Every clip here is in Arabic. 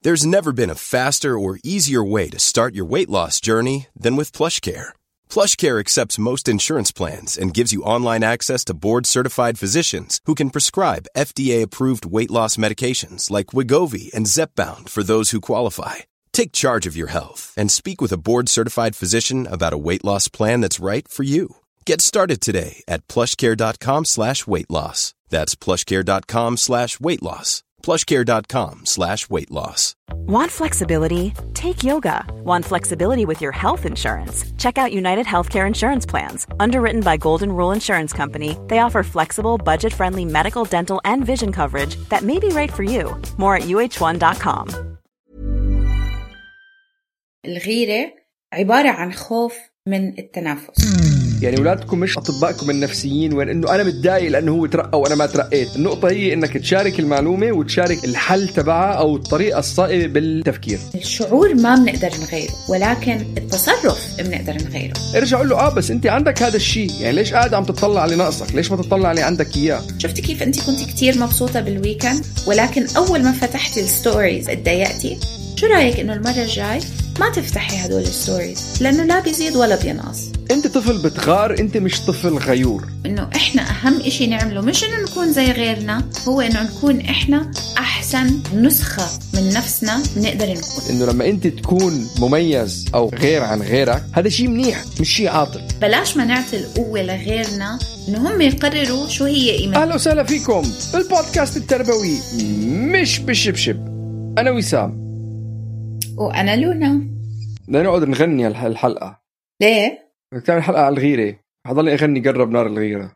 There's never been a faster or easier way to start your weight loss journey than with PlushCare. PlushCare accepts most insurance plans and gives you online access to board-certified physicians who can prescribe FDA-approved weight loss medications like Wegovy and Zepbound for those who qualify. Take charge of your health and speak with a board-certified physician about a weight loss plan that's right for you. Get started today at plushcare.com/weight-loss. That's plushcare.com/weight loss. plushcare.com/weight-loss. Want flexibility? Take yoga. Want flexibility with your health insurance? Check out United Healthcare Insurance Plans. Underwritten by Golden Rule Insurance Company, they offer flexible, budget-friendly medical, dental, and vision coverage that may be right for you. More at uh1.com. الغيرة عبارة عن خوف من التنافس. يعني أولادكم مش أطبائكم النفسيين، وين إنه أنا متضايق لأنه هو ترقى وأنا ما ترقيت. النقطة هي إنك تشارك المعلومة وتشارك الحل تبعها أو الطريقة الصائبة بالتفكير. الشعور ما بنقدر نغيره، ولكن التصرف بنقدر نغيره. ارجع قول له بس أنت عندك هذا الشيء، يعني ليش قاعد عم تطلع على ناقصك؟ ليش ما تطلع على عندك إياه؟ شفت كيف أنت كنت كتير مبسوطة بالويكند، ولكن أول ما فتحتي الستوريز اتضايقتي؟ شو رأيك إنه المرة الجاي ما تفتحي هدول الستوريز، لأنه لا بيزيد ولا بينقص. أنت طفل بتغار، أنت مش طفل غيور. إنه إحنا أهم إشي نعمله مش إنه نكون زي غيرنا، هو إنه نكون إحنا أحسن نسخة من نفسنا بنقدر نكون. إنه لما أنت تكون مميز أو غير عن غيرك، هذا شيء منيح مش شيء عاطل. بلاش ما نعطي القوة لغيرنا إنه هم يقرروا شو هي قيمتنا. أهلا وسهلا فيكم بالبودكاست التربوي مش بالشبشب. أنا وسام وأنا لونا. بدنا نقعد نغني الحلقة. ليه؟ بدك تعمل حلقة على الغيرة، حضلني أغني قرب نار الغيرة.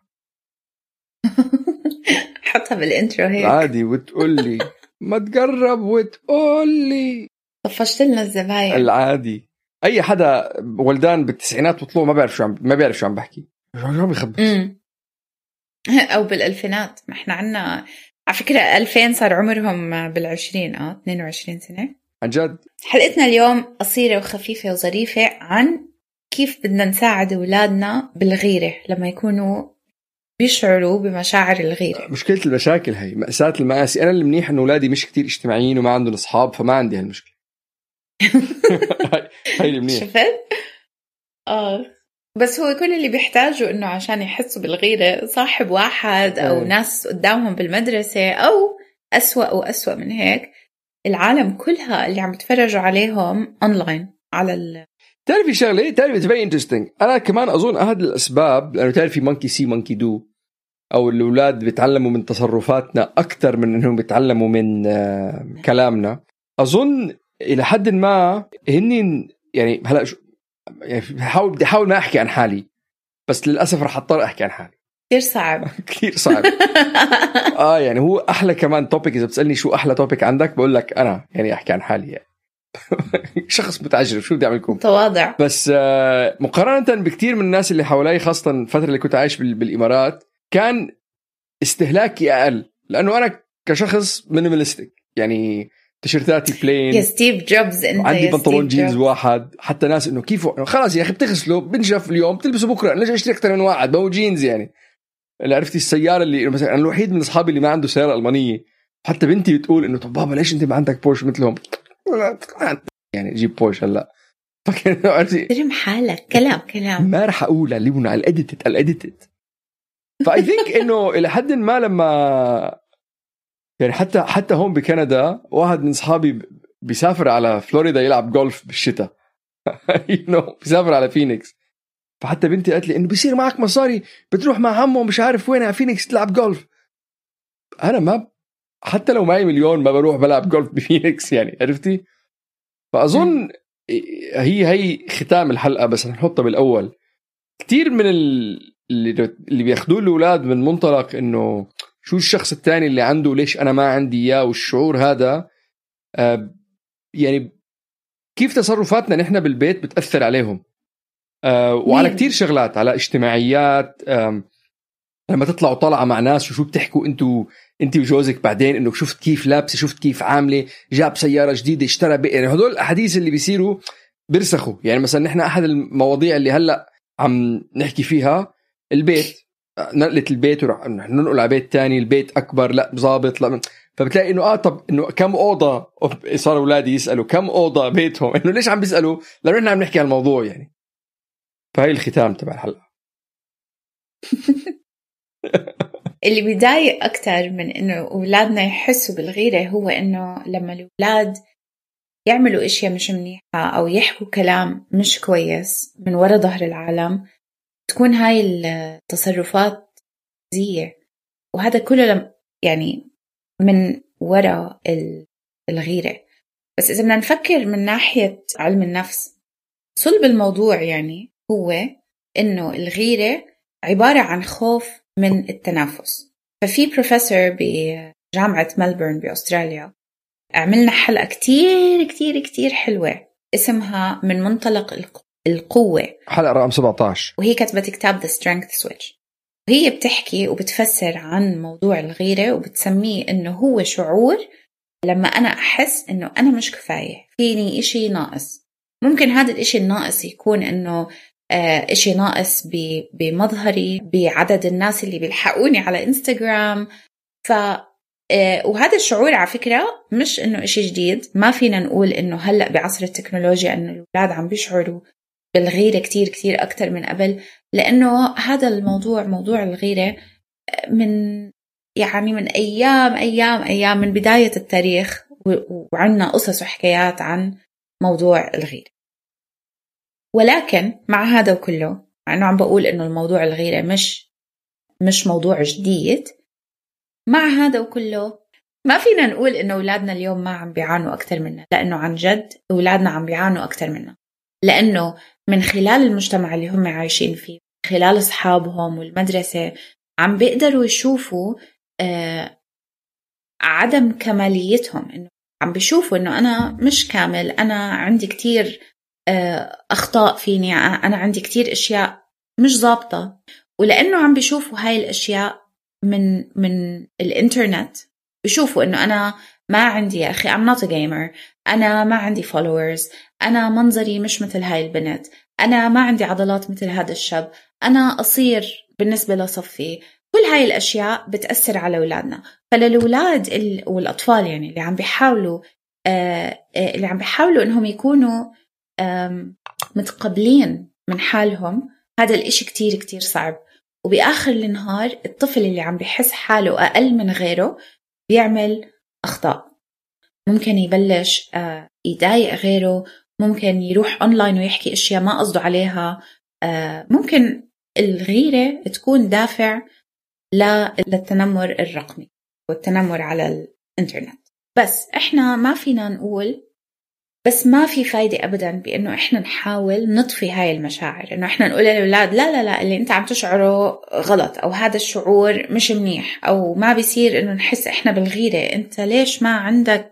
حطها بالإنترو هيك عادي وتقولي ما تقرب وتقولي. طفشت لنا الزباين. العادي أي حدا ولدان بالتسعينات وطلعوا ما بيعرف شو عم بحكي، شو عم بيخبص. أو بالألفينات، ما إحنا عنا على فكرة 2000 صار عمرهم بالعشرين 22 سنة عن جد. حلقتنا اليوم قصيرة وخفيفة وظريفة عن كيف بدنا نساعد أولادنا بالغيرة لما يكونوا بيشعروا بمشاعر الغيرة. مشكلة المشاكل هي مأساة المآسي. أنا اللي منيح إنه أولادي مش كتير اجتماعيين وما عندهم أصحاب، فما عندي هالمشكلة. هاي اللي منيح. شفت؟ بس هو كل اللي بيحتاجوا إنه عشان يحسوا بالغيرة صاحب واحد أو ناس قدامهم بالمدرسة، أو أسوأ من هيك العالم كلها اللي عم تفرجوا عليهم أونلاين على تعرفي شغلة، تعرفي very interesting. أنا كمان أظن أحد الأسباب لأنه تعرفي monkey see monkey do، أو الأولاد بيتعلموا من تصرفاتنا أكتر من إنهم بيتعلموا من كلامنا. أظن إلى حد ما هني يعني هلأ يعني بدي أحاول ما أحكي عن حالي، بس للأسف رح أضطر أحكي عن حالي. كتير صعب. كتير صعب. يعني هو أحلى كمان توبيك. إذا بتسألني شو أحلى توبيك عندك بقول لك أنا يعني أحكي عن حالي يعني. شخص متعجرف، شو بدي أعملكم تواضع. بس مقارنة بكتير من الناس اللي حوالي، خاصة الفترة اللي كنت عايش بالإمارات، كان استهلاكي أقل لأنه أنا كشخص مينيماليستيك. يعني تيشيرتاتي بلين، يا ستيف جوبز انت، عندي بنطلون جينز واحد. حتى ناس انه كيف خلاص يا اخي بتغسله بنشف اليوم بتلبسه بكره، نرجع اشتري اكثر من واحد، ما هو جينز. يعني اللي عرفتي السياره اللي مثلا انا الوحيد من اصحابي اللي ما عنده سياره المانيه. حتى بنتي بتقول انه طب بابا ليش انت ما عندك بورش مثلهم؟ يعني جيب بورش هلا. فكان عرفتي ترم حالك كلام ما راح اقولها اللي هو على الاديتد. فاي ثينك انه الى حد ما لما يعني حتى هون بكندا واحد من صحابي بيسافر على فلوريدا يلعب جولف بالشتاء. بيسافر على فينيكس. فحتى بنتي قالت لي انه بيصير معك مصاري بتروح مع عمه مش عارف وين على فينيكس تلعب جولف. انا ما حتى لو معي مليون ما بروح بلعب جولف بفينيكس يعني، عرفتي؟ فاظن هي ختام الحلقه، بس نحطها بالاول. كتير من اللي بياخدوه الاولاد من منطلق انه شو الشخص الثاني اللي عنده ليش أنا ما عندي إياه، والشعور هذا يعني كيف تصرفاتنا نحن بالبيت بتأثر عليهم وعلى كتير شغلات، على اجتماعيات. لما تطلعوا طلعة مع ناس وشو بتحكوا انت وجوزك بعدين، انه شفت كيف لابسة، شفت كيف عاملة، جاب سيارة جديدة، اشترى يعني هدول الأحاديث اللي بيصيروا بيرسخوا. يعني مثلا نحن أحد المواضيع اللي هلأ عم نحكي فيها البيت، نقلة البيت ورح ننقل على بيت تاني، البيت أكبر، لا ظابط، لا. فبتلاقي إنه طب إنه كم أوضة، صار أولادي يسألوا كم أوضة بيتهم، إنه ليش عم بيسألوا؟ لأنه إحنا عم نحكي عن الموضوع يعني. فهي الختام تبع الحلقة. اللي بيضايق أكتر من إنه أولادنا يحسوا بالغيرة هو إنه لما الأولاد يعملوا إشياء مش منيحة أو يحكوا كلام مش كويس من وراء ظهر العالم، تكون هاي التصرفات زية، وهذا كله يعني من وراء الغيرة. بس إذا بدنا نفكر من ناحية علم النفس، صلب الموضوع يعني هو إنه الغيرة عبارة عن خوف من التنافس. ففي بروفيسور بجامعة ملبورن بأستراليا عملنا حلقة كتير كتير كتير حلوة اسمها من منطلق القوة، حلقة رقم 17، وهي كتبت كتاب The Strength Switch. وهي بتحكي وبتفسر عن موضوع الغيرة وبتسميه إنه هو شعور لما أنا أحس إنه أنا مش كفاية، فيني إشي ناقص. ممكن هذا الإشي الناقص يكون إنه إشي ناقص بمظهري، بعدد الناس اللي بيلحقوني على إنستغرام. وهذا الشعور على فكرة مش إنه إشي جديد، ما فينا نقول إنه هلأ بعصر التكنولوجيا إنه الأولاد عم بيشعروا بالغيرة كتير كتير أكتر من قبل، لأنه هذا الموضوع، موضوع الغيرة، من أيام من بداية التاريخ، وعنا قصص وحكايات عن موضوع الغيرة. ولكن مع هذا وكله، مع أنه عم بقول إنه الموضوع الغيرة مش موضوع جديد، مع هذا وكله ما فينا نقول إنه أولادنا اليوم ما عم بيعانوا أكتر منا، لأنه عن جد أولادنا عم بيعانوا أكتر منا، لأنه من خلال المجتمع اللي هم عايشين فيه، خلال أصحابهم والمدرسة، عم بيقدروا يشوفوا عدم كماليتهم، إنه عم بيشوفوا إنه أنا مش كامل، أنا عندي كتير أخطاء فيني، أنا عندي كتير أشياء مش ضابطة. ولأنه عم بيشوفوا هاي الأشياء من الإنترنت، بيشوفوا إنه أنا ما عندي، يا أخي I'm not a gamer، أنا ما عندي followers، أنا منظري مش مثل هاي البنت، أنا ما عندي عضلات مثل هذا الشاب، أنا قصير بالنسبة لصفي. كل هاي الأشياء بتأثر على أولادنا. فللأولاد والأطفال يعني اللي عم بيحاولوا إنهم يكونوا متقبلين من حالهم، هذا الإشي كتير كتير صعب. وبآخر النهار الطفل اللي عم بيحس حاله أقل من غيره بيعمل أخطاء، ممكن يبلش يضايق غيره، ممكن يروح أونلاين ويحكي أشياء ما قصده عليها، ممكن الغيرة تكون دافع للتنمر الرقمي والتنمر على الإنترنت. بس إحنا ما فينا نقول، بس ما في فايدة أبداً بأنه إحنا نحاول نطفي هاي المشاعر، إنه إحنا نقول للأولاد لا اللي أنت عم تشعره غلط، أو هذا الشعور مش منيح، أو ما بيصير إنه نحس إحنا بالغيرة. أنت ليش ما عندك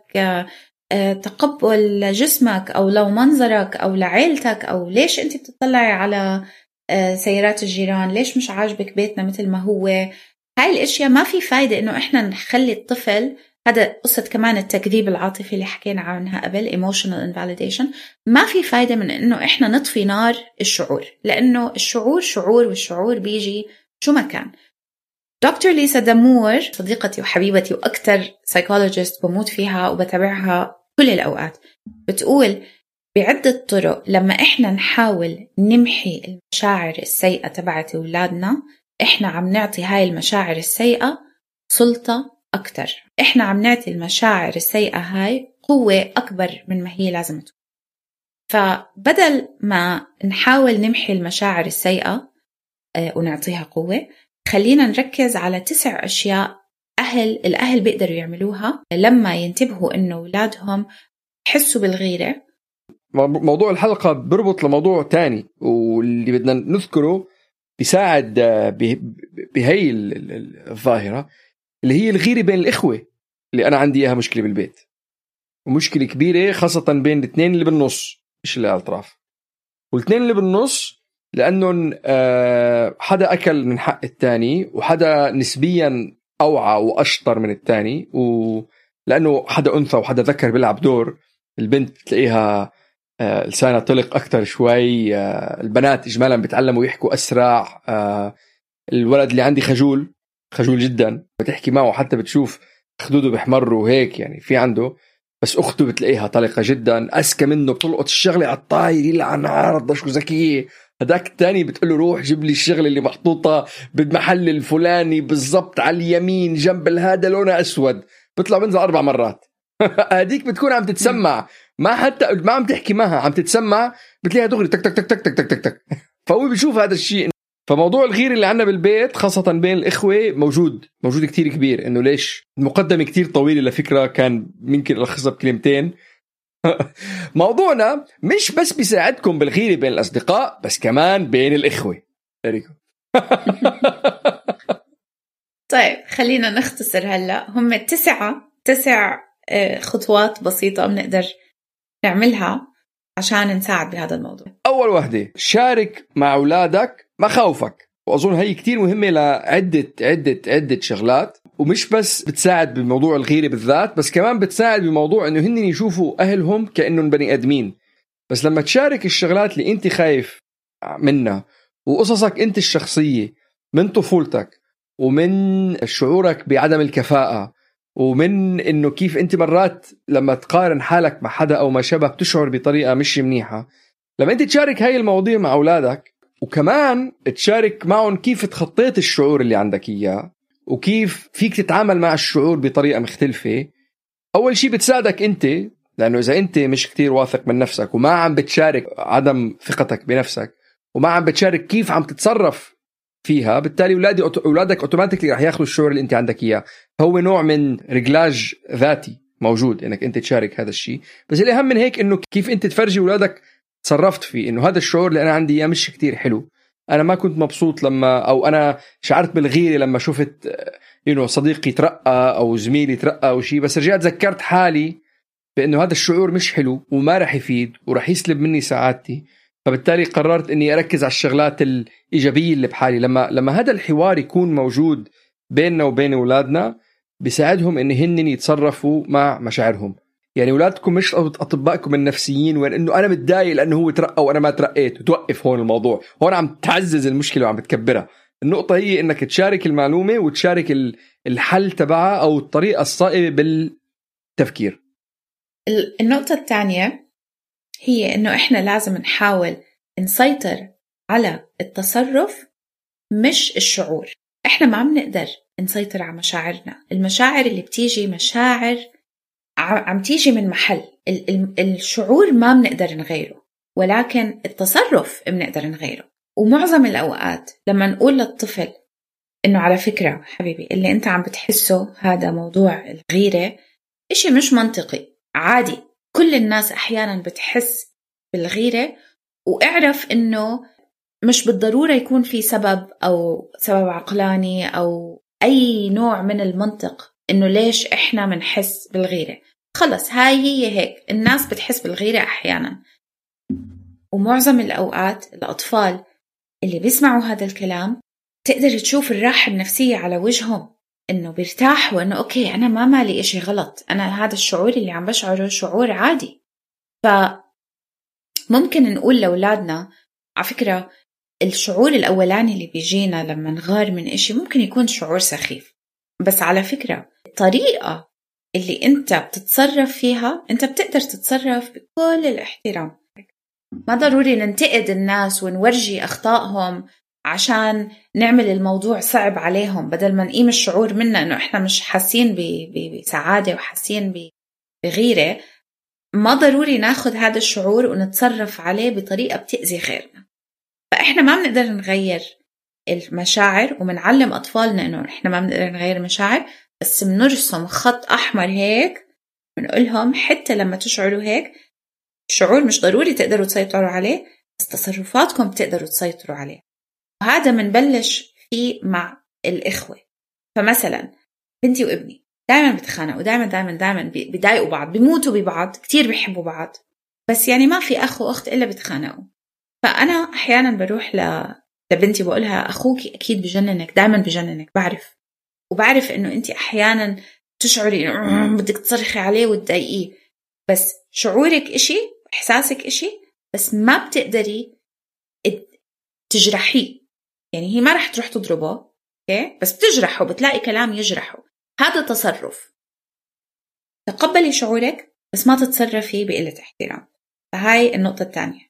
تقبل جسمك أو لو منظرك أو لعيلتك، أو ليش أنت بتطلعي على سيارات الجيران، ليش مش عاجبك بيتنا مثل ما هو. هاي الأشياء ما في فايدة إنه إحنا نخلي الطفل، هذا قصة كمان التكذيب العاطفي اللي حكينا عنها قبل، emotional invalidation. ما في فايدة من إنه إحنا نطفي نار الشعور، لأنه الشعور شعور، والشعور بيجي شو ما كان. دكتور ليسا دامور صديقتي وحبيبتي وأكتر سايكولوجيست بموت فيها وبتابعها كل الأوقات، بتقول بعدة طرق لما إحنا نحاول نمحي المشاعر السيئة تبعت أولادنا، إحنا عم نعطي هاي المشاعر السيئة سلطة أكتر، إحنا عم نعطي المشاعر السيئة هاي قوة أكبر من ما هي لازم تكون. فبدل ما نحاول نمحي المشاعر السيئة ونعطيها قوة، خلينا نركز على 9 أشياء الأهل بيقدروا يعملوها لما ينتبهوا إنه أولادهم يحسوا بالغيرة. موضوع الحلقة بربط لموضوع تاني، واللي بدنا نذكره بيساعد بهي الظاهرة اللي هي الغيرة بين الإخوة، اللي أنا عندي إياها مشكلة بالبيت، ومشكلة كبيرة خاصة بين الاثنين اللي بالنص، مش اللي على الأطراف. والاثنين اللي بالنص لأنه حدا أكل من حق التاني، وحدا نسبيا أوعى وأشطر من التاني، ولأنه حدا أنثى وحدا ذكر بيلعب دور. البنت تلاقيها لسانها طلق أكتر شوي، البنات إجمالا بتعلموا يحكوا أسرع، الولد اللي عندي خجول جدا، بتحكي معه حتى بتشوف خدوده بيحمروا وهيك، يعني في عنده. بس أخته بتلاقيها طلقة جدا، أذكى منه، بتلقط الشغلة على الطاير يلعن عارضة شو ذكية. هداك التاني بتقوله روح جيب لي الشغلة اللي محطوطة بالمحل الفلاني بالضبط على اليمين جنب هذا لونه أسود، بطلع بنزل 4 مرات. هديك بتكون عم تتسمع، ما حتى ما عم تحكي معها، عم تتسمع، بتلاقيها دغري تك تك تك تك تك تك تك. فهو بيشوف هذا الشيء. فموضوع الغير اللي عنا بالبيت خاصة بين الإخوة موجود كتير كبير. إنه ليش المقدمة كتير طويلة لفكرة كان ممكن ألخصها بكلمتين. موضوعنا مش بس بيساعدكم بالغيرة بين الأصدقاء، بس كمان بين الإخوة. طيب خلينا نختصر هلأ. هم 9 خطوات بسيطة بنقدر نعملها عشان نساعد بهذا الموضوع. أول وحدة، شارك مع أولادك مخاوفك، وأظن هي كتير مهمة لعدة شغلات. ومش بس بتساعد بموضوع الغيرة بالذات، بس كمان بتساعد بموضوع إنه هن يشوفوا أهلهم كأنهم بني آدمين. بس لما تشارك الشغلات اللي أنت خايف منها وقصصك أنت الشخصية من طفولتك، ومن شعورك بعدم الكفاءة، ومن إنه كيف أنت مرات لما تقارن حالك مع حدا أو ما شابه بتشعر بطريقة مش منيحة، لما أنت تشارك هاي المواضيع مع أولادك، وكمان تشارك معهم كيف تخطيت الشعور اللي عندك إياه، وكيف فيك تتعامل مع الشعور بطريقة مختلفة، أول شيء بتساعدك أنت. لأنه إذا أنت مش كتير واثق من نفسك، وما عم بتشارك عدم ثقتك بنفسك، وما عم بتشارك كيف عم تتصرف فيها، بالتالي أولادك أوتوماتيكلي رح ياخذوا الشعور اللي أنت عندك إياه. هو نوع من رجلاج ذاتي موجود إنك أنت تشارك هذا الشيء. بس الأهم من هيك إنه كيف أنت تفرجي أولادك تصرفت فيه، إنه هذا الشعور اللي أنا عندي إياه مش كتير حلو. أنا ما كنت مبسوط لما، أو أنا شعرت بالغيرة لما شفت صديقي ترقى أو زميلي ترقى أو شيء، بس رجعت ذكرت حالي بأنه هذا الشعور مش حلو وما رح يفيد ورح يسلب مني سعادتي. فبالتالي قررت أني أركز على الشغلات الإيجابية اللي بحالي. لما هذا الحوار يكون موجود بيننا وبين أولادنا، بيساعدهم أن هن يتصرفوا مع مشاعرهم. يعني أولادكم مش أطبائكم النفسيين وين أنه أنا متضايق لأنه هو ترقى وأنا ما ترقيت، وتوقف هون الموضوع، هون عم تعزز المشكلة وعم بتكبرها. النقطة هي أنك تشارك المعلومة وتشارك الحل تبعها أو الطريقة الصائبة بالتفكير. النقطة الثانية هي أنه إحنا لازم نحاول نسيطر على التصرف مش الشعور. إحنا ما عم نقدر نسيطر على مشاعرنا. المشاعر اللي بتيجي مشاعر عم تيجي من محل. الشعور ما بنقدر نغيره، ولكن التصرف بنقدر نغيره. ومعظم الأوقات لما نقول للطفل إنه على فكرة حبيبي اللي أنت عم بتحسه هذا موضوع الغيرة إشي مش منطقي، عادي، كل الناس أحيانا بتحس بالغيرة، واعرف إنه مش بالضرورة يكون في سبب أو سبب عقلاني أو أي نوع من المنطق إنه ليش إحنا منحس بالغيرة. خلص هاي هي هيك، الناس بتحس بالغيرة أحيانا. ومعظم الأوقات الأطفال اللي بيسمعوا هذا الكلام تقدر تشوف الراحة النفسية على وجههم، إنه بيرتاحوا إنه أوكي أنا ما مالي إشي غلط، أنا هذا الشعور اللي عم بشعره شعور عادي. فممكن نقول لأولادنا على فكرة الشعور الأولاني اللي بيجينا لما نغار من إشي ممكن يكون شعور سخيف، بس على فكرة الطريقة اللي أنت بتتصرف فيها أنت بتقدر تتصرف بكل الاحترام. ما ضروري ننتقد الناس ونورجي أخطائهم عشان نعمل الموضوع صعب عليهم، بدل ما نقيم الشعور منا إنه إحنا مش حاسين بسعادة وحاسين بغيرة. ما ضروري ناخد هذا الشعور ونتصرف عليه بطريقة بتأذي غيرنا. فإحنا ما بنقدر نغير المشاعر، ومنعلم أطفالنا إنه إحنا ما بنقدر نغير المشاعر، بس بنرسم خط أحمر هيك بنقولهم حتى لما تشعروا هيك الشعور مش ضروري تقدروا تسيطروا عليه، بس تصرفاتكم تقدروا تسيطروا عليه. وهذا منبلش فيه مع الإخوة. فمثلا بنتي وابني دائما بتخانقوا، دائما بيضايقوا بعض، بيموتوا ببعض، كتير بيحبوا بعض، بس يعني ما في أخ وأخت إلا بتخانقوا. فأنا أحيانا بروح لبنتي بقولها أخوكي أكيد بجننك، دائما بجننك، وبعرف إنه أنت أحيانا تشعري إنه بدك تصرخي عليه وتضايقيه، بس شعورك إشي، إحساسك إشي، بس ما بتقدري تجرحيه. يعني هي ما رح تروح تضربه أوكي؟ بس بتجرحه، بتلاقي كلام يجرحه. هذا تصرف. تقبلي شعورك بس ما تتصرفي بقلة احترام. فهاي النقطة الثانية.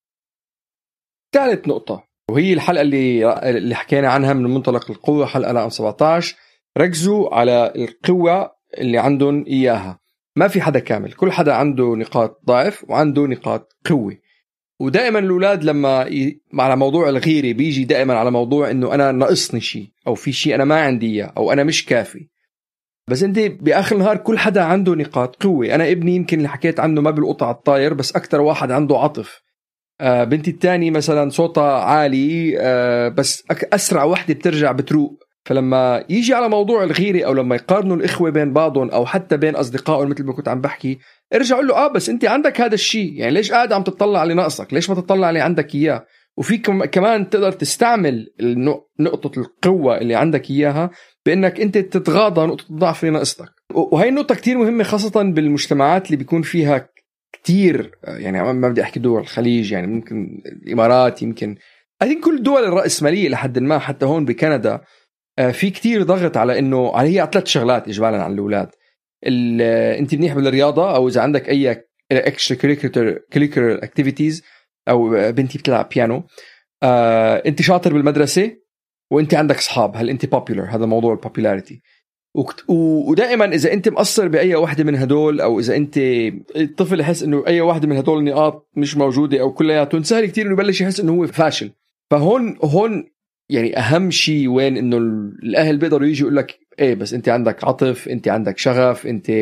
ثالث نقطة وهي الحلقة اللي حكينا عنها من منطلق القوة، حلقة رقم 17. ركزوا على القوة اللي عندهم إياها. ما في حدا كامل، كل حدا عنده نقاط ضعف وعنده نقاط قوة. ودائما الأولاد لما على موضوع الغيرة بيجي دائما على موضوع إنه أنا ناقصني شيء أو في شيء أنا ما عندي إياه أو أنا مش كافي. بس أنت بآخر النهار كل حدا عنده نقاط قوة. أنا ابني يمكن اللي حكيت عنه ما بالقطع على الطاير، بس أكتر واحد عنده عطف. بنتي التاني مثلا صوتها عالي بس أسرع واحدة بترجع بتروق. فلما يجي على موضوع الغيرة أو لما يقارنوا الإخوة بين بعضهم أو حتى بين أصدقائهم مثل ما كنت عم بحكي، ارجع قول له بس أنت عندك هذا الشيء، يعني ليش قاعد عم تطلع على ناقصك؟ ليش ما تطلع على عندك إياه؟ وفي كمان تقدر تستعمل نقطة القوة اللي عندك إياها بأنك أنت تتغاضى نقطة الضعف اللي ناقصتك. وهي النقطة كتير مهمة خاصة بالمجتمعات اللي بيكون فيها كتير، يعني ما بدي أحكي دول الخليج، يعني ممكن الإمارات، يمكن كل الدول الرأسمالية لحد ما، حتى هون بكندا في كتير ضغط على إنه هي 3 شغلات إجمالا على الأولاد. أنت منيح بالرياضة، أو إذا عندك أي extra curricular activities، أو بنتي بتلعب بيانو، أنت شاطر بالمدرسة، وأنت عندك أصحاب، هل أنت popular؟ هذا موضوع البوبولاريتي. ودائما إذا أنت مقصر بأي واحدة من هدول، أو إذا أنت الطفل يحس إنه أي واحدة من هدول النقاط مش موجودة أو كلياتهم، سهل كتير إنه يبلش يحس إنه هو فاشل. فهون يعني أهم شيء وين إنه الأهل بيقدروا يجي يقول لك بس أنت عندك عطف، أنت عندك شغف، أنت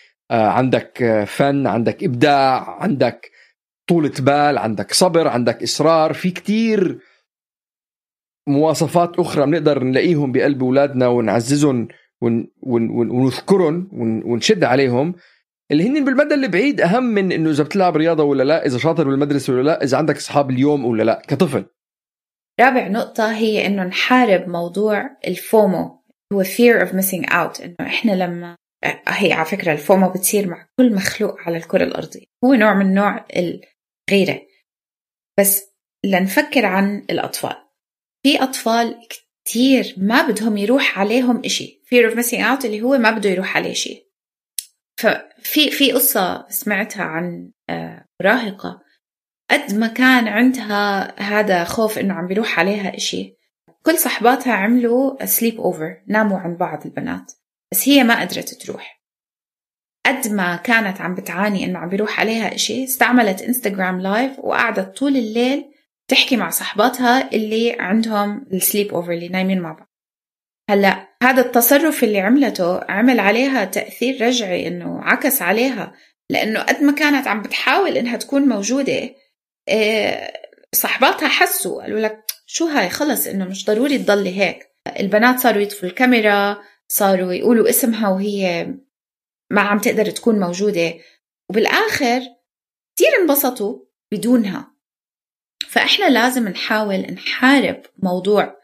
عندك فن، عندك إبداع، عندك طولة بال، عندك صبر، عندك إصرار. في كتير مواصفات أخرى بنقدر نلاقيهم بقلب أولادنا ونعززهم ونذكرهم ونشد عليهم، اللي هن بالمدى اللي بعيد أهم من إنه إذا بتلعب رياضة ولا لا، إذا شاطر بالمدرسة ولا لا، إذا عندك أصحاب اليوم ولا لا كطفل. رابع نقطة هي إنه نحارب موضوع الفومو، هو fear of missing out. إنه إحنا لما هي على فكرة الفومو بتصير مع كل مخلوق على الكرة الأرضية، هو نوع من نوع الغيرة. بس لنفكر عن الأطفال، في أطفال كتير ما بدهم يروح عليهم إشي، fear of missing out اللي هو ما بده يروح عليه شيء. ففي قصة سمعتها عن مراهقة قد ما كان عندها هذا خوف إنه عم بيروح عليها إشي، كل صحباتها عملوا sleep over، ناموا عن بعض البنات، بس هي ما قدرت تروح. قد ما كانت عم بتعاني إنه عم بيروح عليها إشي، استعملت إنستغرام لايف وقعدت طول الليل تحكي مع صحباتها اللي عندهم السليب أوفر، اللي نايمين مع بعض. هلأ هذا التصرف اللي عملته عمل عليها تأثير رجعي، إنه عكس عليها، لأنه قد ما كانت عم بتحاول إنها تكون موجودة، صحباتها حسوا قالوا لك شو هاي، خلص إنه مش ضروري تضلي هيك. البنات صاروا يطفوا الكاميرا، صاروا يقولوا اسمها وهي ما عم تقدر تكون موجودة، وبالآخر كتير انبسطوا بدونها. فإحنا لازم نحاول نحارب موضوع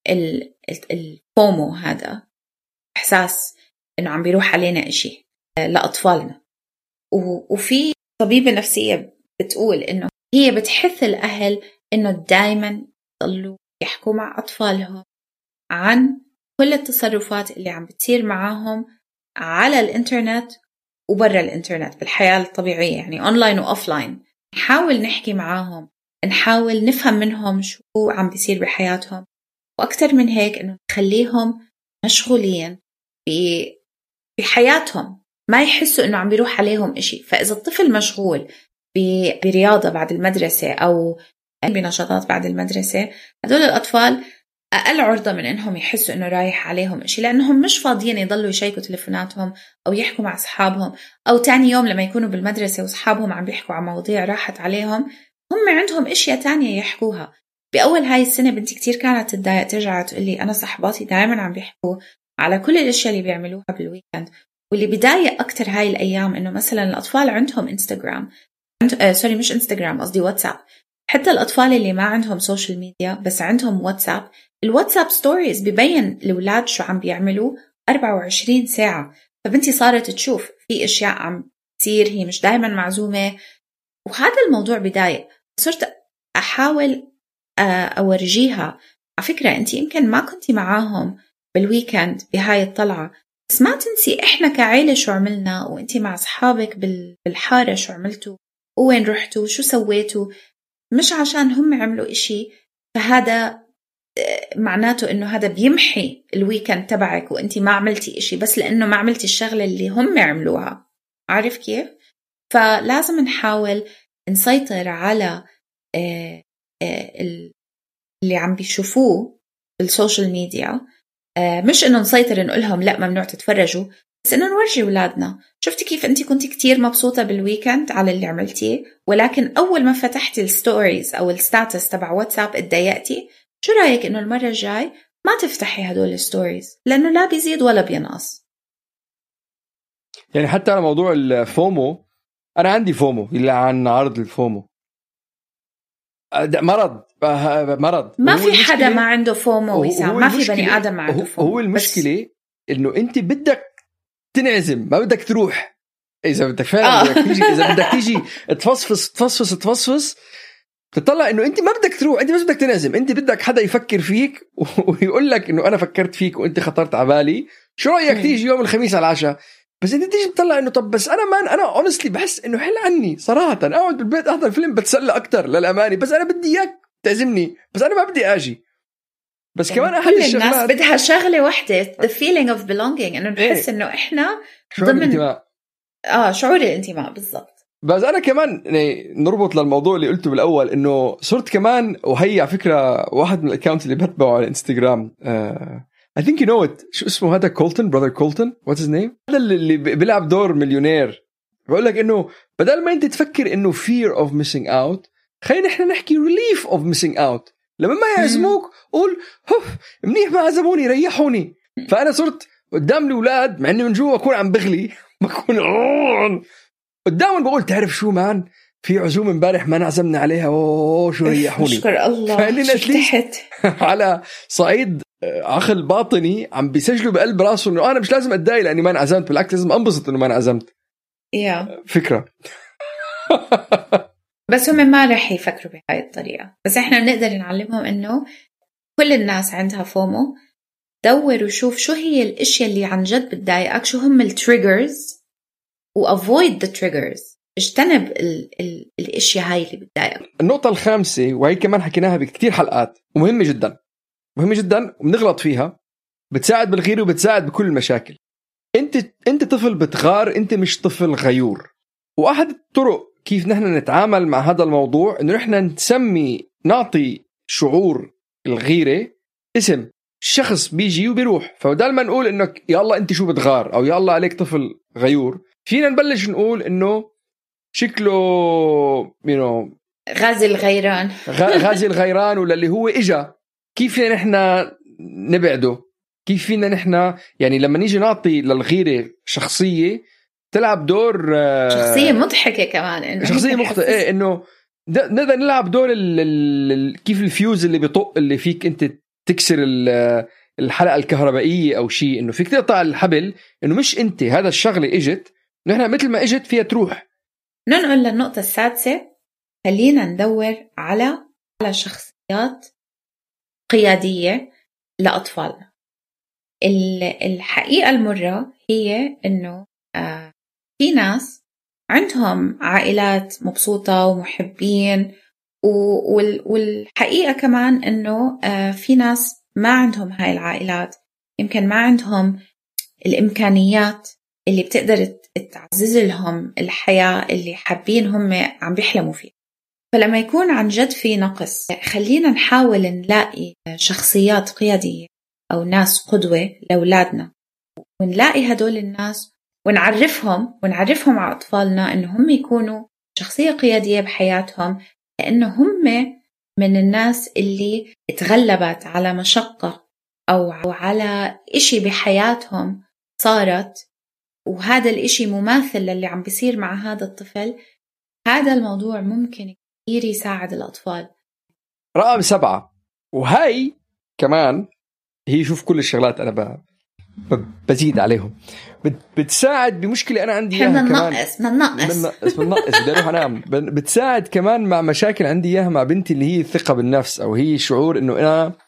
الفومو، هذا إحساس إنه عم بيروح علينا إشي لأطفالنا. وفي طبيبة نفسية بتقول إنه هي بتحث الأهل إنه دايما يضلوا يحكوا مع أطفالهم عن كل التصرفات اللي عم بتصير معاهم على الإنترنت وبرا الإنترنت بالحياة الطبيعية، يعني أونلاين وأوفلاين. نحاول نحكي معاهم، نحاول نفهم منهم شو عم بيصير بحياتهم، وأكتر من هيك إنه نخليهم مشغولين بحياتهم، ما يحسوا إنه عم بيروح عليهم إشي. فإذا الطفل مشغول برياضة بعد المدرسة أو بنشاطات بعد المدرسة، هدول الأطفال أقل عرضة من إنهم يحسوا إنه رايح عليهم إشي، لأنهم مش فاضيين يضلوا يشيكوا تليفوناتهم أو يحكوا مع أصحابهم، أو تاني يوم لما يكونوا بالمدرسة وأصحابهم عم بيحكوا عن مواضيع راحت عليهم، هم عندهم إشياء تانية يحكوها. بأول هاي السنة بنتي كتير كانت تضايق، ترجع تقولي أنا صحباتي دائما عم بيحكوا على كل الأشياء اللي بيعملوها بالويكند. واللي بدايق أكتر هاي الأيام إنه مثلا الأطفال عندهم إنستغرام، سوري مش إنستغرام، قصدي واتساب. حتى الأطفال اللي ما عندهم سوشيال ميديا بس عندهم واتساب، الواتساب ستوريز بيبين الأولاد شو عم بيعملوا 24 ساعة. فبنتي صارت تشوف في أشياء عم تصير هي مش دايما معزومة، وهذا الموضوع بداية صرت أحاول أورجيها على فكرة أنت يمكن ما كنتي معاهم بالويكند بهاي الطلعة، بس ما تنسي إحنا كعائلة شو عملنا، وأنت مع أصحابك بالحارة شو عملتوا وين رحتوا شو سويتوا. مش عشان هم عملوا إشي فهذا معناته إنه هذا بيمحي الويكند تبعك وأنت ما عملتي إشي بس لأنه ما عملتي الشغلة اللي هم عملوها. عارف كيف؟ فلازم نحاول نسيطر على اللي عم بيشوفوه بالسوشيال ميديا. مش إنه نسيطر نقولهم لا ممنوع تتفرجوا، بس إنه نورجي ولادنا شفتي كيف أنت كنتي كتير مبسوطة بالويكند على اللي عملتيه، ولكن أول ما فتحتي الستوريز أو الستاتس تبع واتساب اتضايقتي. شو رأيك إنه المرة الجاي ما تفتحي هدول الستوريز لأنه لا بيزيد ولا بينقص. يعني حتى على موضوع الفومو، أنا عندي فومو إلا عن عرض الفومو مرض ما في حدا ما عنده فومو وسام، ما في بني آدم ما عنده فومو. هو المشكلة إنه أنت بدك تنعزم ما بدك تروح. إذا بدك فعلا بدك تيجي، إذا بدك تيجي تفصفص تطلع إنه أنت ما بدك تروح، أنت بس بدك تنعزم. أنت بدك حدا يفكر فيك ويقول لك إنه أنا فكرت فيك وأنت خطرت على بالي، شو رأيك تيجي يوم الخميس على العشاء؟ بس انت تيجي تطلع انه طب بس انا honestly بحس انه حل عني صراحه اقعد بالبيت احضر فيلم بتسلى اكتر للامانه، بس انا بدي اياك تعزمني، بس انا ما بدي اجي. بس يعني كمان احد الشغلات الناس بدها شغله واحده the feeling of belonging، انه نحس انه احنا ضمن شعور الانتماء بالضبط. بس انا كمان نربط للموضوع اللي قلته بالاول انه صرت كمان، وهي على فكره واحد من الاكاونت اللي بتبعه على الانستغرام I think you know it. شو اسمه هذا؟ كولتن، brother كولتن. What's his name؟ هذا اللي بيلعب دور مليونير. بقول لك إنه بدل ما أنت تفكر إنه fear of missing out، خلينا إحنا نحكي relief of missing out. لما ما يعزموك قول منيح ما عزموني ريحوني. فأنا صرت قدام الأولاد مع إني من جوا أكون عم بغلي، بكون قدامهم بقول تعرف شو مان، في عزومة امبارح ما نعزمنا عليها، شو ريحوني. شكر الله شفتحت على صعيد عقل باطني عم بيسجلوا بقلب راسه انه انا مش لازم اتضايق لاني ما انعزمت، بالعكس لازم انبسط انه ما انعزمت. فكره. بس هم ما رح يفكروا بهاي الطريقه، بس احنا بنقدر نعلمهم انه كل الناس عندها فومو. دور وشوف شو هي الاشياء اللي عن جد بتضايقك، شو هم التريجرز، وافويد ذا تريجرز، اجتنب الاشياء هاي اللي بتضايقك. النقطه الخامسه وهي كمان حكيناها بكتير حلقات ومهمه جدا وبنغلط فيها، بتساعد بالغير وبتساعد بكل المشاكل. انت طفل بتغار، انت مش طفل غيور. واحد الطرق كيف نحن نتعامل مع هذا الموضوع انه نحن نعطي شعور الغيرة اسم. الشخص بيجي وبيروح، فبدل ما نقول انك يا الله انت شو بتغار او يا الله عليك طفل غيور، فينا نبلش نقول انه شكله غازي الغيران غازي الغيران، ولا اللي هو اجا. كيف فينا نحن نبعده؟ كيف فينا نحن يعني لما نيجي نعطي للغيرة شخصية تلعب دور شخصية مضحكة كمان، إنه شخصية مضحكة، إنه نقدر نلعب دور كيف الفيوز اللي بيطق اللي فيك أنت تكسر الحلقة الكهربائية أو شيء، إنه فيك تقطع الحبل، إنه مش أنت هذا الشغلة إجت، نحن مثل ما إجت فيها تروح. ننقل للنقطة السادسة، خلينا ندور على شخصيات قيادية لأطفالنا. الحقيقة المرة هي إنه في ناس عندهم عائلات مبسوطة ومحبين، والحقيقة كمان إنه في ناس ما عندهم هاي العائلات، يمكن ما عندهم الإمكانيات اللي بتقدر تعزز لهم الحياة اللي حابين هم عم بيحلموا فيها. فلما يكون عن جد في نقص، خلينا نحاول نلاقي شخصيات قيادية أو ناس قدوة لأولادنا، ونلاقي هدول الناس ونعرفهم على أطفالنا إنه هم يكونوا شخصية قيادية بحياتهم، لأنه هم من الناس اللي اتغلبت على مشقة أو على إشي بحياتهم صارت، وهذا الإشي مماثل للي عم بيصير مع هذا الطفل. هذا الموضوع ممكن كثير يساعد الأطفال. رقم 7، وهي كمان هي شوف كل الشغلات أنا بزيد عليهم، بتساعد بمشكلة أنا عندي إياها كمان. بننقص بدي أروح أنام. بتساعد كمان مع مشاكل عندي إياها مع بنتي اللي هي الثقة بالنفس، أو هي شعور إنه أنا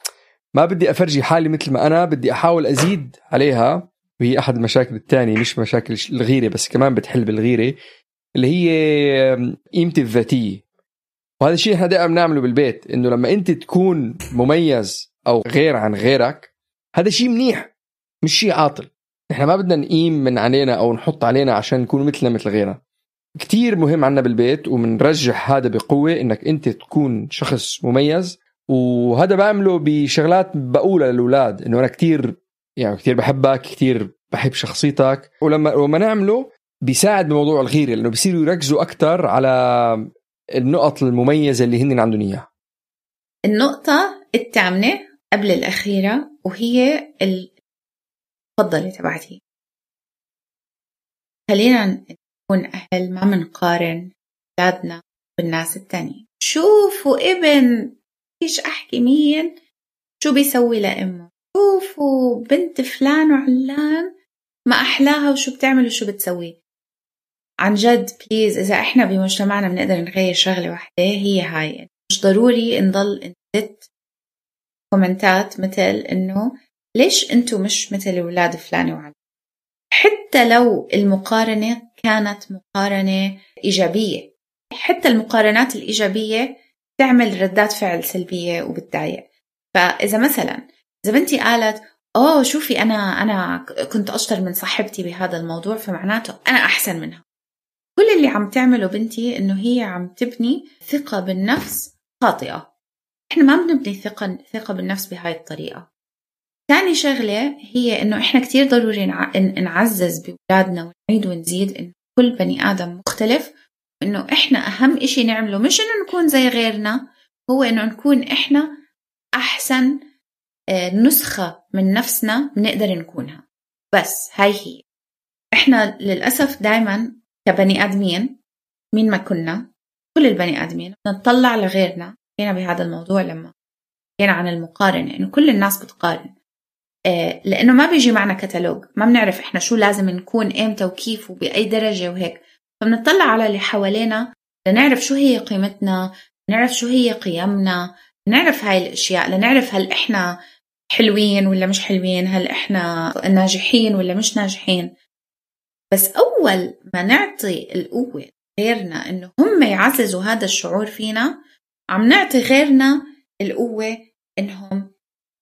ما بدي أفرجي حالي مثل ما أنا، بدي أحاول أزيد عليها. وهي أحد المشاكل الثانية، مش مشاكل الغيرة بس، كمان بتحل بالغيرة، اللي هي قيمتي الذاتية. وهذا الشيء احنا دائما بنعمله بالبيت، إنه لما أنت تكون مميز أو غير عن غيرك، هذا شيء منيح مش شيء عاطل. احنا ما بدنا نقيم من علينا أو نحط علينا عشان نكون مثلنا مثل غيرنا. كتير مهم عنا بالبيت ومنرجح هذا بقوة، إنك أنت تكون شخص مميز. وهذا بعمله بشغلات بقولها للأولاد، إنه أنا كتير بحبك، كتير بحب شخصيتك. ولما نعمله بيساعد بموضوع الغيرة، لأنه بيصيروا يركزوا أكتر على النقط المميزة اللي هن عندهم إياها. النقطة الثامنة قبل الأخيرة وهي المفضلة تبعتي، خلينا نكون أهل ما منقارن أولادنا بالناس التانية. شوفوا ابن فيش أحكي مين شو بيسوي لأمه، شوفوا بنت فلان وعلان ما أحلاها وشو بتعمل وشو بتسوي. عن جد بليز، إذا إحنا بمجتمعنا بنقدر نغير شغلة واحدة هي هاي. مش ضروري نضل نزت كومنتات مثل إنه ليش أنتوا مش مثل أولاد فلان وعلان، حتى لو المقارنة كانت مقارنة إيجابية. حتى المقارنات الإيجابية تعمل ردات فعل سلبية وبتضايق. فإذا مثلا إذا بنتي قالت شوفي أنا كنت أشطر من صاحبتي بهذا الموضوع، فمعناته أنا أحسن منها، كل اللي عم تعمله بنتي إنه هي عم تبني ثقة بالنفس خاطئة. إحنا ما بنبني ثقة بالنفس بهاي الطريقة. ثاني شغلة هي إنه إحنا كتير ضروري نعزز بولادنا ونعيد ونزيد إنه كل بني آدم مختلف، إنه إحنا أهم إشي نعمله مش إنه نكون زي غيرنا، هو إنه نكون إحنا أحسن نسخة من نفسنا بنقدر نكونها. بس هاي هي. إحنا للأسف دايما كبني آدمين مين ما كنا، كل البني آدمين نطلع لغيرنا. هنا بهذا الموضوع لما هنا عن المقارنة، إنه كل الناس بتقارن، لأنه ما بيجي معنا كتالوج، ما بنعرف إحنا شو لازم نكون إمتى وكيف وبأي درجة وهيك. فبنطلع على اللي حوالينا لنعرف شو هي قيمتنا، نعرف شو هي قيمنا، نعرف هاي الأشياء، لنعرف هل إحنا حلوين ولا مش حلوين، هل إحنا ناجحين ولا مش ناجحين. بس أول ما نعطي القوة غيرنا إنه هم يعززوا هذا الشعور فينا، عم نعطي غيرنا القوة إنهم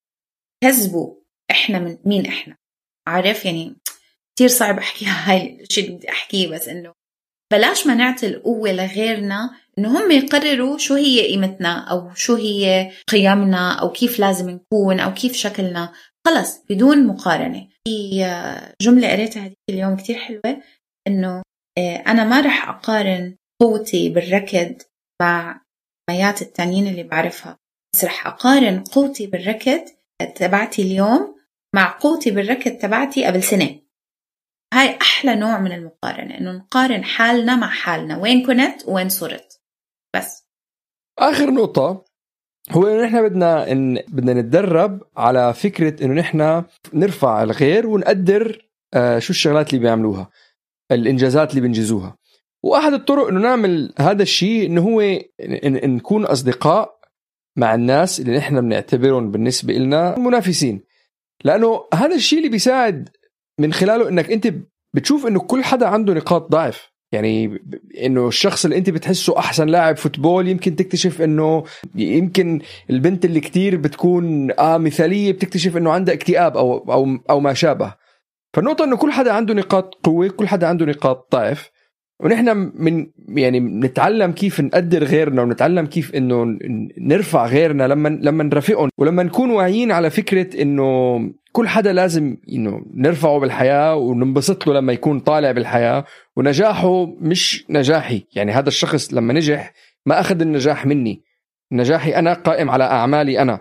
كذبوا إحنا من مين إحنا. عارف يعني كتير صعب أحكيها هاي الشيء اللي بدي أحكيه، بس إنه بلاش ما نعطي القوة لغيرنا إنه هم يقرروا شو هي قيمتنا أو شو هي قيمنا أو كيف لازم نكون أو كيف شكلنا، خلص بدون مقارنة. في جملة قريتها هذه اليوم كتير حلوة، إنه أنا ما رح أقارن قوتي بالركض مع ميات التانيين اللي بعرفها، بس رح أقارن قوتي بالركض تبعتي اليوم مع قوتي بالركض تبعتي قبل سنة. هاي أحلى نوع من المقارنة، إنه نقارن حالنا مع حالنا، وين كنت وين صرت. بس آخر نقطة هو إنه نحن بدنا نتدرب على فكرة إنه نحن نرفع الغير ونقدر شو الشغلات اللي بيعملوها، الإنجازات اللي بنجزوها. وأحد الطرق إنه نعمل هذا الشيء إنه هو نكون أصدقاء مع الناس اللي نحن بنعتبرهم بالنسبة لنا منافسين، لأنه هذا الشيء اللي بيساعد من خلاله إنك أنت بتشوف إنه كل حدا عنده نقاط ضعف. يعني إنه الشخص اللي أنت بتحسه أحسن لاعب فوتبول يمكن تكتشف إنه يمكن البنت اللي كتير بتكون مثالية بتكتشف إنه عندها اكتئاب أو ما شابه. فالنقطة إنه كل حدا عنده نقاط قوة، كل حدا عنده نقاط ضعف، ونحن يعني نتعلم كيف نقدر غيرنا ونتعلم كيف إنه نرفع غيرنا لما نرفقهم، ولما نكون واعيين على فكرة إنه كل حدا لازم إنه نرفعه بالحياة وننبسط له لما يكون طالع بالحياة، ونجاحه مش نجاحي. يعني هذا الشخص لما نجح ما أخذ النجاح مني، نجاحي أنا قائم على أعمالي أنا.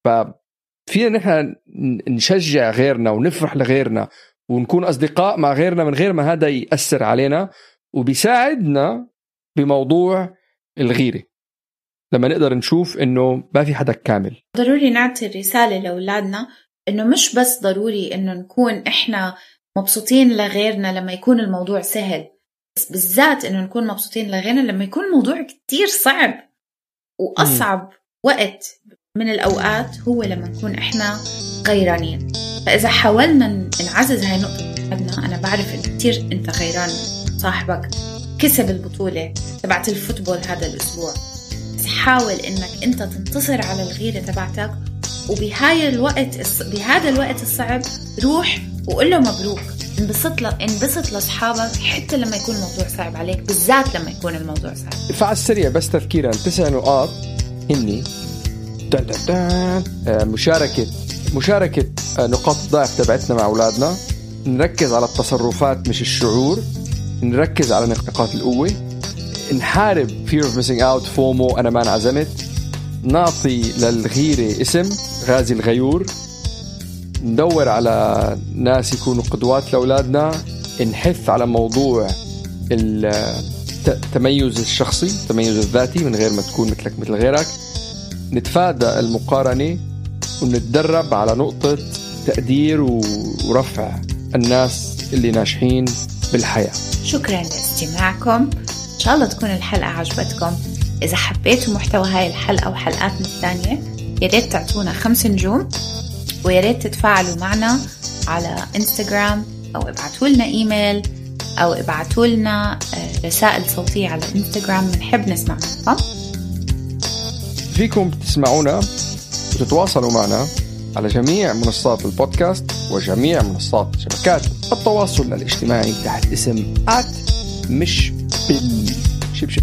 ففينا نحن نشجع غيرنا ونفرح لغيرنا ونكون أصدقاء مع غيرنا من غير ما هذا يأثر علينا، وبيساعدنا بموضوع الغيرة لما نقدر نشوف إنه ما في حدا كامل. ضروري نعطي الرسالة لأولادنا إنه مش بس ضروري إنه نكون إحنا مبسوطين لغيرنا لما يكون الموضوع سهل، بس بالذات إنه نكون مبسوطين لغيرنا لما يكون الموضوع كتير صعب. وأصعب وقت من الأوقات هو لما نكون إحنا غيرانين. فإذا حاولنا نعزز هاي النقطة عندنا، أنا بعرف إن كتير أنت غيران صاحبك كسب البطولة تبعت الفوتبول هذا الأسبوع، بس حاول إنك أنت تنتصر على الغيرة تبعتك، وبهذا الوقت الصعب روح وقول له مبروك، انبسط لأصحابك حتى لما يكون الموضوع صعب عليك، بالذات لما يكون الموضوع صعب. فعلى السريع بس تذكيرا 9 نقاط هني مشاركة نقاط الضعف تبعتنا مع أولادنا، نركز على التصرفات مش الشعور، نركز على نقاط القوة، نحارب fear of missing out فومو أنا ما انعزمت، نعطي للغيرة اسم غازي الغيور، ندور على ناس يكونوا قدوات لأولادنا، نحث على موضوع التميز الشخصي، التميز الذاتي من غير ما تكون مثلك مثل غيرك، نتفادى المقارنة، ونتدرب على نقطة تقدير ورفع الناس اللي ناجحين بالحياة. شكرا لاستماعكم، إن شاء الله تكون الحلقة عجبتكم. إذا حبيتوا محتوى هاي الحلقة وحلقاتنا الثانية ياريت تعطونا 5 نجوم، وياريت تتفاعلوا معنا على إنستغرام، أو ابعتوا لنا إيميل، أو ابعتوا لنا رسائل صوتية على إنستغرام، بنحب نسمع منكم. فيكم تسمعونا وتتواصلوا معنا على جميع منصات البودكاست وجميع منصات شبكات التواصل الاجتماعي تحت اسم مش بالشبشب.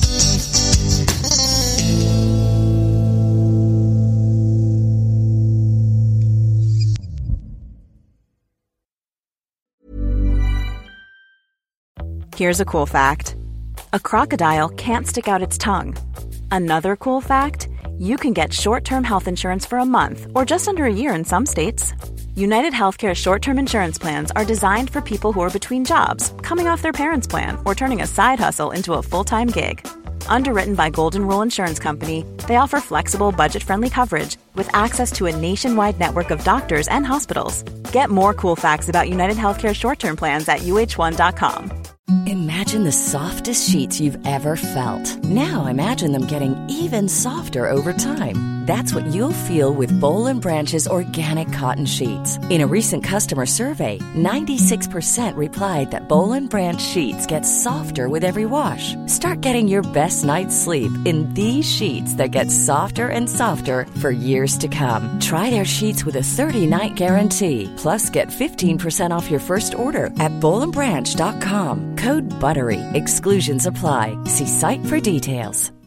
Here's a cool fact. A crocodile can't stick out its tongue. Another cool fact, you can get short-term health insurance for a month or just under a year in some states. United Healthcare short-term insurance plans are designed for people who are between jobs, coming off their parents' plan, or turning a side hustle into a full-time gig. Underwritten by Golden Rule Insurance Company, they offer flexible, budget-friendly coverage with access to a nationwide network of doctors and hospitals. Get more cool facts about United Healthcare short-term plans at uh1.com. Imagine the softest sheets you've ever felt. Now imagine them getting even softer over time. That's what you'll feel with Boll & Branch's organic cotton sheets. In a recent customer survey, 96% replied that Boll & Branch sheets get softer with every wash. Start getting your best night's sleep in these sheets that get softer and softer for years to come. Try their sheets with a 30-night guarantee. Plus, get 15% off your first order at bollandbranch.com. Code BUTTERY. Exclusions apply. See site for details.